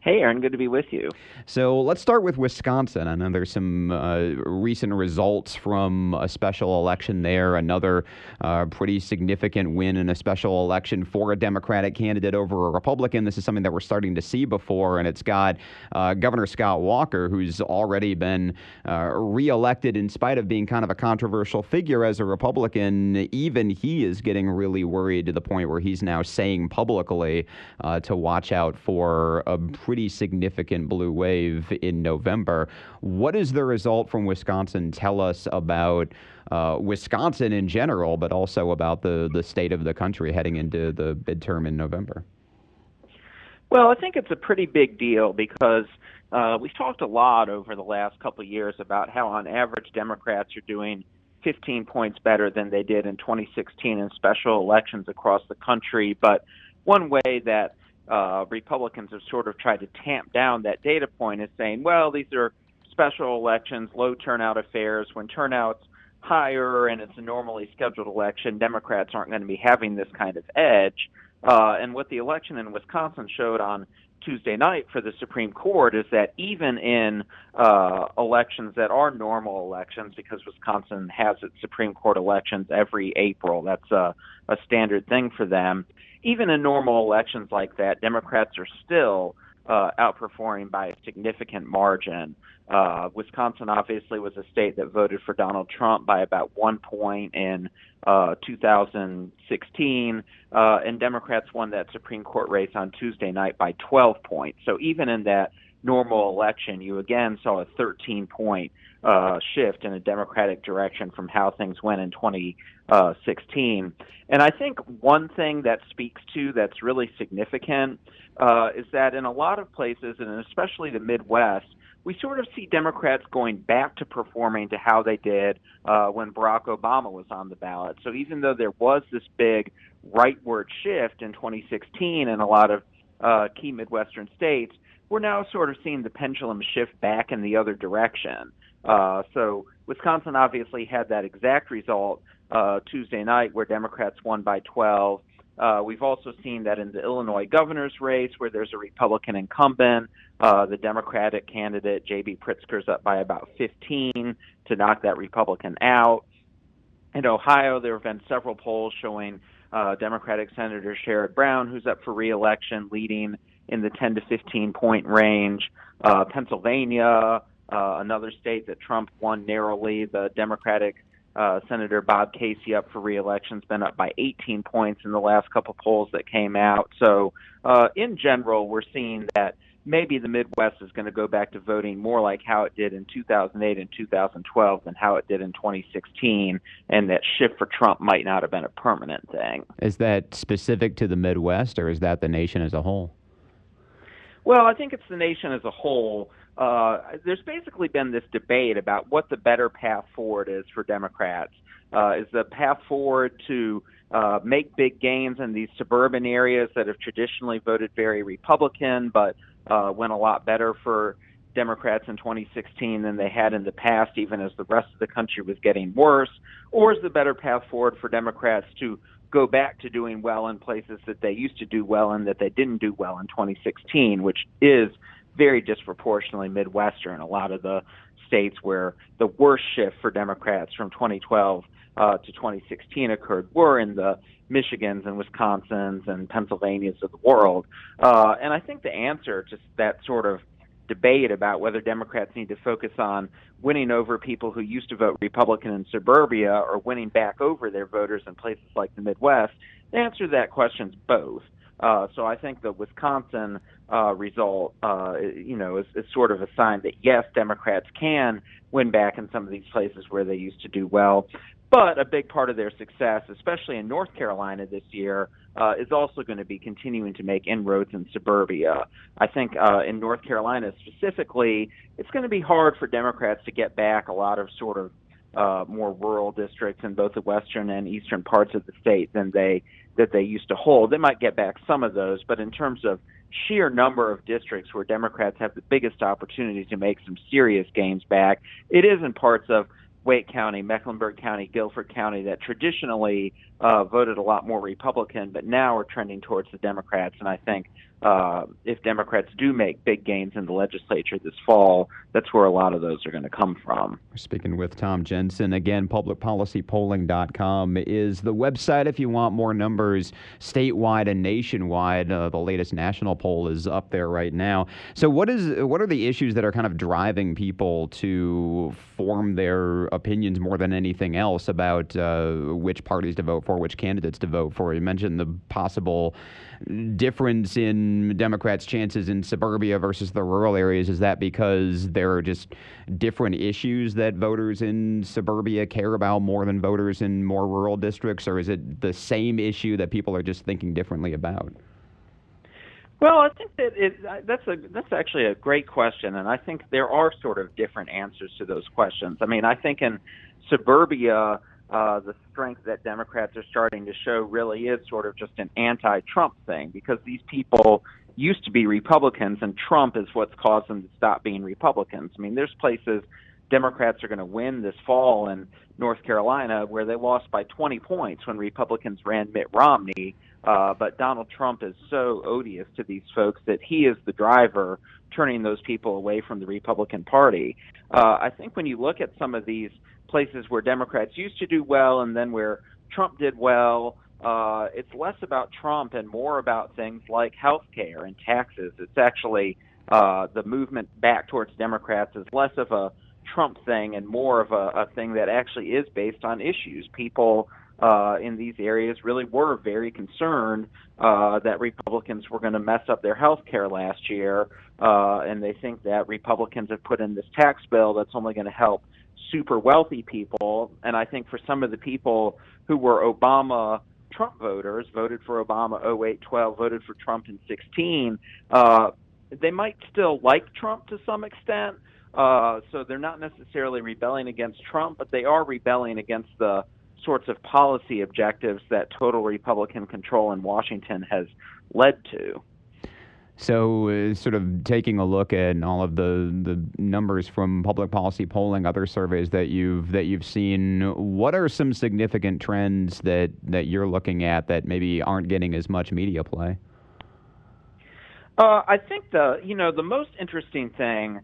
Hey, Aaron, good to be with you. So let's start with Wisconsin. I know there's some recent results from a special election there, another pretty significant win in a special election for a Democratic candidate over a Republican. This is something that we're starting to see before, and it's got Governor Scott Walker, who's already been reelected in spite of being kind of a controversial figure as a Republican. Even he is getting really worried to the point where he's now saying publicly to watch out for a pretty significant blue wave in November. What does the result from Wisconsin tell us about Wisconsin in general, but also about the state of the country heading into the midterm in November? Well, I think it's a pretty big deal because we've talked a lot over the last couple of years about how, on average, Democrats are doing 15 points better than they did in 2016 in special elections across the country. But one way that Republicans have sort of tried to tamp down that data point is saying, well, these are special elections, low turnout affairs. When turnout's higher and it's a normally scheduled election, Democrats aren't going to be having this kind of edge. And what the election in Wisconsin showed on Tuesday night for the Supreme Court is that even in elections that are normal elections, because Wisconsin has its Supreme Court elections every April, that's a standard thing for them. Even in normal elections like that, Democrats are still outperforming by a significant margin. Wisconsin obviously was a state that voted for Donald Trump by about 1 point in 2016, and Democrats won that Supreme Court race on Tuesday night by 12 points. So even in that normal election, you again saw a 13-point shift in a Democratic direction from how things went in 2016. And I think one thing that speaks to that's really significant is that in a lot of places, and especially the Midwest, we sort of see Democrats going back to performing to how they did when Barack Obama was on the ballot. So even though there was this big rightward shift in 2016 in a lot of key Midwestern states, we're now sort of seeing the pendulum shift back in the other direction. So Wisconsin obviously had that exact result Tuesday night where Democrats won by 12. We've also seen that in the Illinois governor's race where there's a Republican incumbent. The Democratic candidate, J.B. Pritzker's up by about 15 to knock that Republican out. In Ohio, there have been several polls showing Democratic Senator Sherrod Brown, who's up for re-election, leading in the 10 to 15 point range. Pennsylvania, another state that Trump won narrowly, the Democratic Senator Bob Casey up for re-election has been up by 18 points in the last couple polls that came out. So in general, we're seeing that maybe the Midwest is going to go back to voting more like how it did in 2008 and 2012 than how it did in 2016, and that shift for Trump might not have been a permanent thing. Is that specific to the Midwest, or is that the nation as a whole? Well, I think it's the nation as a whole. There's basically been this debate about what the better path forward is for Democrats. Is the path forward to make big gains in these suburban areas that have traditionally voted very Republican, but went a lot better for Democrats in 2016 than they had in the past, even as the rest of the country was getting worse? Or is the better path forward for Democrats to go back to doing well in places that they used to do well in that they didn't do well in 2016, which is very disproportionately Midwestern? A lot of the states where the worst shift for Democrats from 2012 to 2016 occurred were in the Michigans and Wisconsins and Pennsylvanias of the world. And I think the answer to that sort of debate about whether Democrats need to focus on winning over people who used to vote Republican in suburbia or winning back over their voters in places like the Midwest, the answer to that question is both. So I think the Wisconsin result, is sort of a sign that, yes, Democrats can win back in some of these places where they used to do well. But a big part of their success, especially in North Carolina this year, is also going to be continuing to make inroads in suburbia. I think in North Carolina specifically, it's going to be hard for Democrats to get back a lot of sort of more rural districts in both the western and eastern parts of the state than they used to hold. They might get back some of those, but in terms of sheer number of districts where Democrats have the biggest opportunity to make some serious gains back, it is in parts of Wake County, Mecklenburg County, Guilford County that traditionally voted a lot more Republican, but now are trending towards the Democrats. And I think if Democrats do make big gains in the legislature this fall, that's where a lot of those are going to come from. We're speaking with Tom Jensen. Again, publicpolicypolling.com is the website if you want more numbers statewide and nationwide. The latest national poll is up there right now. So what are the issues that are kind of driving people to form their opinions more than anything else about which parties to vote for, which candidates to vote for? You mentioned the possible difference in Democrats' chances in suburbia versus the rural areas. Is that because there are just different issues that voters in suburbia care about more than voters in more rural districts, or is it the same issue that people are just thinking differently about? Well, I think that that's actually a great question, and I think there are sort of different answers to those questions. I mean, I think in suburbia, the strength that Democrats are starting to show really is sort of just an anti-Trump thing, because these people used to be Republicans, and Trump is what's caused them to stop being Republicans. I mean, there's places Democrats are going to win this fall in North Carolina where they lost by 20 points when Republicans ran Mitt Romney. But Donald Trump is so odious to these folks that he is the driver turning those people away from the Republican Party. I think when you look at some of these places where Democrats used to do well and then where Trump did well, it's less about Trump and more about things like health care and taxes. It's actually the movement back towards Democrats is less of a Trump thing and more of a thing that actually is based on issues. People in these areas really were very concerned that Republicans were going to mess up their health care last year, and they think that Republicans have put in this tax bill that's only going to help super wealthy people. And I think for some of the people who were Obama Trump voters, voted for Obama 08, 12, voted for Trump in 16, they might still like Trump to some extent. So they're not necessarily rebelling against Trump, but they are rebelling against the sorts of policy objectives that total Republican control in Washington has led to. So sort of taking a look at all of the numbers from public policy polling, other surveys that you've seen, what are some significant trends that you're looking at that maybe aren't getting as much media play? I think the most interesting thing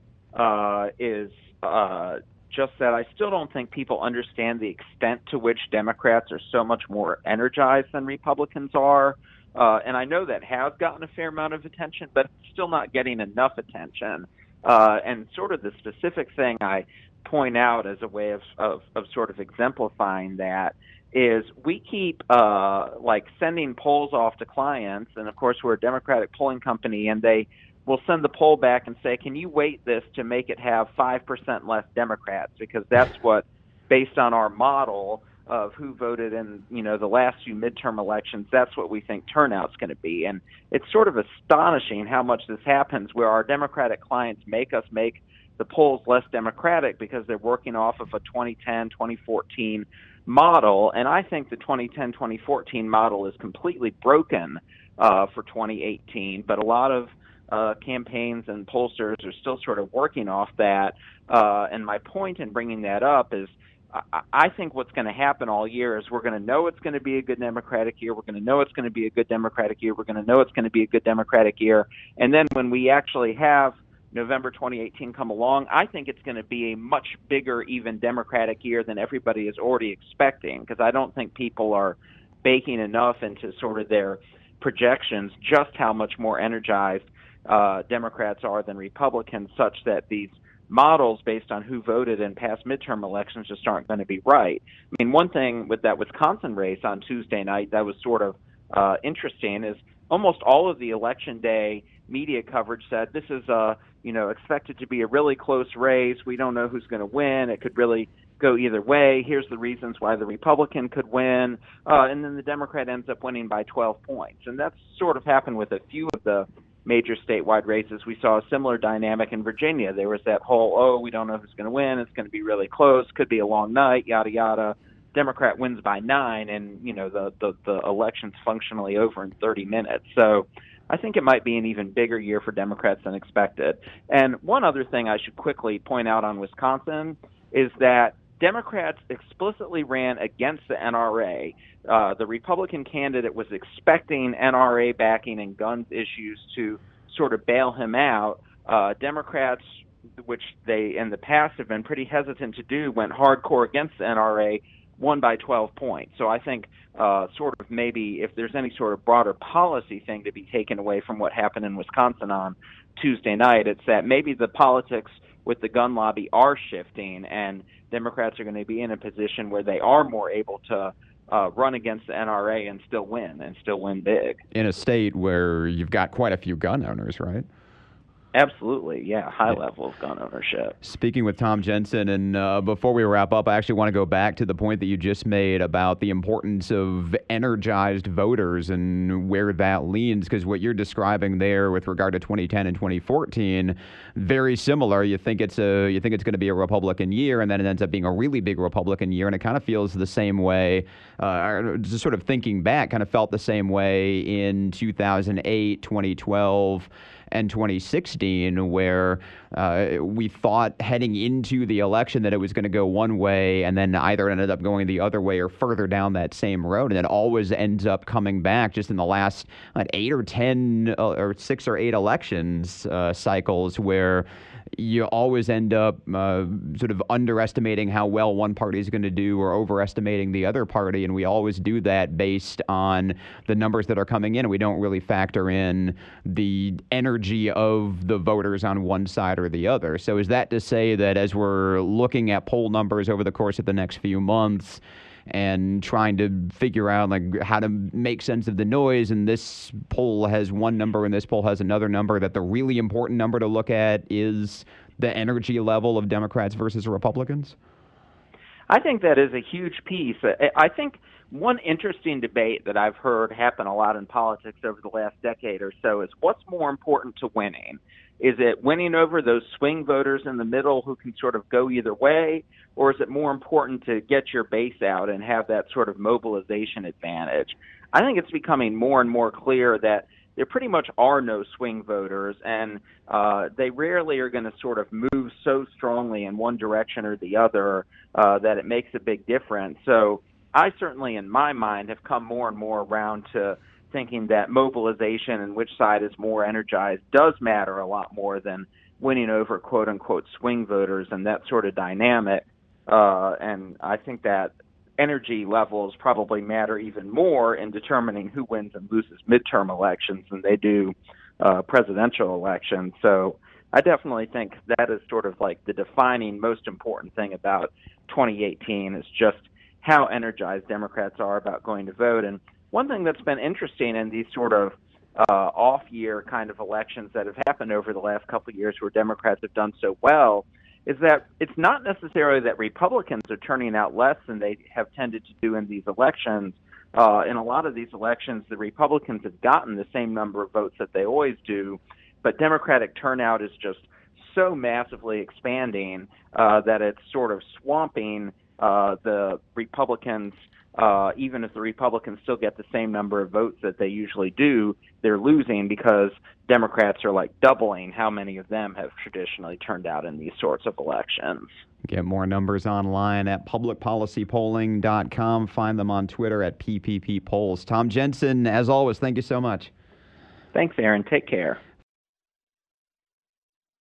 is just that I still don't think people understand the extent to which Democrats are so much more energized than Republicans are. And I know that has gotten a fair amount of attention, but it's still not getting enough attention. And sort of the specific thing I point out as a way of sort of exemplifying that is we keep like sending polls off to clients, and of course we're a Democratic polling company, and they will send the poll back and say, can you weight this to make it have 5% less Democrats? Because that's what, based on our model of who voted in, the last few midterm elections, that's what we think turnout's going to be. And it's sort of astonishing how much this happens where our Democratic clients make us make the polls less Democratic because they're working off of a 2010, 2014 model. And I think the 2010, 2014 model is completely broken for 2018. But a lot of campaigns and pollsters are still sort of working off that. And my point in bringing that up is I think what's going to happen all year is we're going to know it's going to be a good Democratic year. We're going to know it's going to be a good Democratic year. We're going to know it's going to be a good Democratic year. And then when we actually have November 2018 come along, I think it's going to be a much bigger, even Democratic year than everybody is already expecting, because I don't think people are baking enough into sort of their projections just how much more energized Democrats are than Republicans, such that these models based on who voted in past midterm elections just aren't going to be right. I mean, one thing with that Wisconsin race on Tuesday night that was sort of interesting is almost all of the election day media coverage said this is expected to be a really close race. We don't know who's going to win. It could really go either way. Here's the reasons why the Republican could win. And then the Democrat ends up winning by 12 points. And that's sort of happened with a few of the major statewide races. We saw a similar dynamic in Virginia. There was that whole, we don't know who's going to win. It's going to be really close. Could be a long night, yada, yada. Democrat wins by 9, and, the election's functionally over in 30 minutes. So I think it might be an even bigger year for Democrats than expected. And one other thing I should quickly point out on Wisconsin is that Democrats explicitly ran against the NRA. The Republican candidate was expecting NRA backing and guns issues to sort of bail him out. Democrats, which they in the past have been pretty hesitant to do, went hardcore against the NRA, won by 12 points. So I think sort of maybe if there's any sort of broader policy thing to be taken away from what happened in Wisconsin on Tuesday night, it's that maybe the politics with the gun lobby are shifting, and Democrats are going to be in a position where they are more able to run against the NRA and still win big. In a state where you've got quite a few gun owners, right? Absolutely, yeah, high level of gun ownership. Speaking with Tom Jensen, and before we wrap up, I actually want to go back to the point that you just made about the importance of energized voters and where that leans, because what you're describing there with regard to 2010 and 2014, very similar. You think it's going to be a Republican year, and then it ends up being a really big Republican year, and it kind of feels the same way. Just sort of thinking back, kind of felt the same way in 2008, 2012. And 2016, where we thought heading into the election that it was going to go one way, and then either it ended up going the other way or further down that same road, and it always ends up coming back just in the last 8 or 10 or 6 or 8 elections cycles, where you always end up sort of underestimating how well one party is going to do or overestimating the other party, and we always do that based on the numbers that are coming in. We don't really factor in the energy of the voters on one side or the other. So is that to say that as we're looking at poll numbers over the course of the next few months and trying to figure out how to make sense of the noise, and this poll has one number and this poll has another number, that the really important number to look at is the energy level of Democrats versus Republicans? I think that is a huge piece. I think one interesting debate that I've heard happen a lot in politics over the last decade or so is what's more important to winning? Is it winning over those swing voters in the middle who can sort of go either way, or is it more important to get your base out and have that sort of mobilization advantage? I think it's becoming more and more clear that there pretty much are no swing voters, and they rarely are going to sort of move so strongly in one direction or the other that it makes a big difference. So I certainly, in my mind, have come more and more around to thinking that mobilization and which side is more energized does matter a lot more than winning over quote-unquote swing voters and that sort of dynamic. And I think that energy levels probably matter even more in determining who wins and loses midterm elections than they do presidential elections. So I definitely think that is sort of like the defining most important thing about 2018 is just how energized Democrats are about going to vote. And one thing that's been interesting in these sort of off-year kind of elections that have happened over the last couple of years where Democrats have done so well is that it's not necessarily that Republicans are turning out less than they have tended to do in these elections. In a lot of these elections, the Republicans have gotten the same number of votes that they always do, but Democratic turnout is just so massively expanding that it's sort of swamping the Republicans. Even if the Republicans still get the same number of votes that they usually do, they're losing because Democrats are like doubling how many of them have traditionally turned out in these sorts of elections. Get more numbers online at publicpolicypolling.com. Find them on Twitter at PPP Polls. Tom Jensen, as always, thank you so much. Thanks, Aaron. Take care.